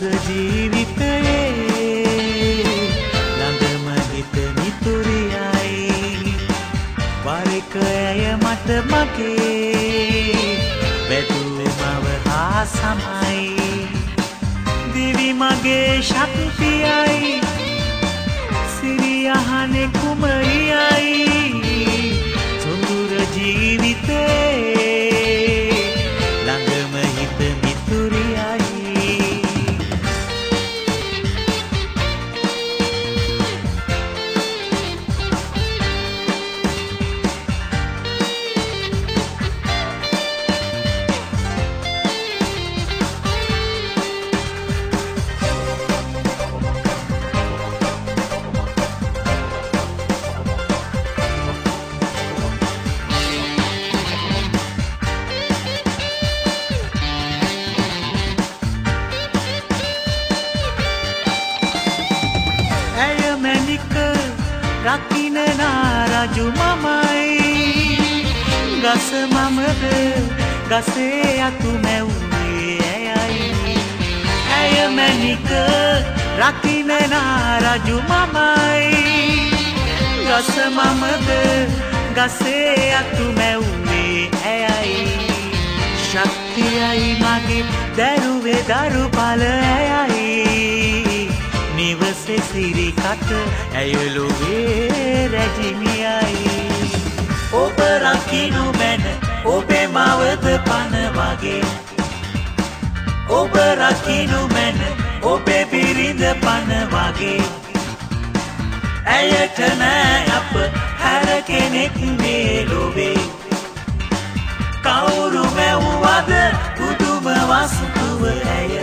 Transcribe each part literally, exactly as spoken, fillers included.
සොඳුර ජීවිතයේ ළඟම හිත මිතුරියයි වර එක ඇය මට මගේ වැදූ මව හා සමයි දිවි මගේ ශක්තියයි සිරි අහනේ කුමරියයි සොඳුර ජීවිතයේ ළඟම හිත මිතුරියයි රකින්න නාරජු මමයි ගස මමද ගසේ අතු මැව්වේ ඇයයි ඇය මැණික රකින්න නාරජු මමයි ගස මමද ගසේ අතු මැව්වේ ඇයයි ශක්තියයි මගේ දරුවේ දරු බල ඇයයි නිවසේ සිරි කට ඇයලුවේ රැජිනියයි ඔබ රකින්නු මැන ඔබේ මවද පන වගේ ඔබ රකින්නු මැන ඔබේ බිරිඳ පන වගේ ඇයට නෑ අප හැර කෙනෙක් මේ ලොවේ කවුරු මැව්වද පුදුම වස්තුව ඇය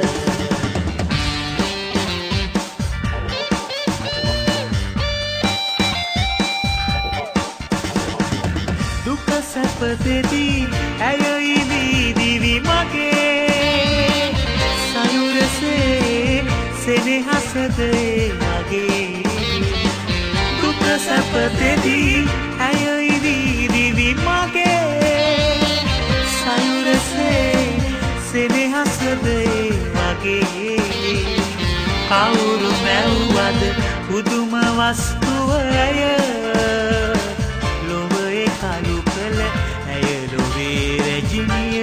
සැපදෙදී ඇය ඉවී දිවි මගේ සයුරසේ සෙනෙහසද මගේ දුක සැපදෙදී ඇය ඉවී දිවි මගේ සයුරසේ සෙනෙහසද මගේ කවුරු මැව්වද පුදුම වස්තුව ඇය කලු කළ ඇය ලොවේ රැජිනිය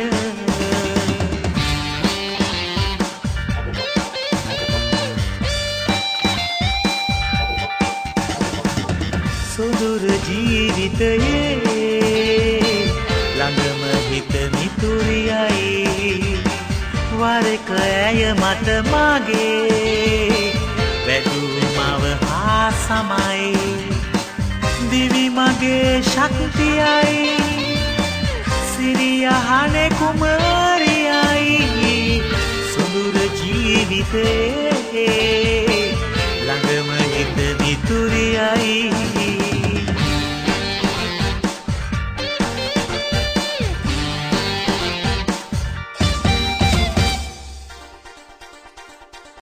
සොඳුර ජීවිතයේ ළඟම හිත මිතුරියයි වර එක ඇය මට මගේ වැදූ මව හා සමයි දිවි මගේ ශක්තියයි සිරි අහනේ කුමරියයි සොඳුර ජීවිතයේ ළඟම හිත මිතුරියයි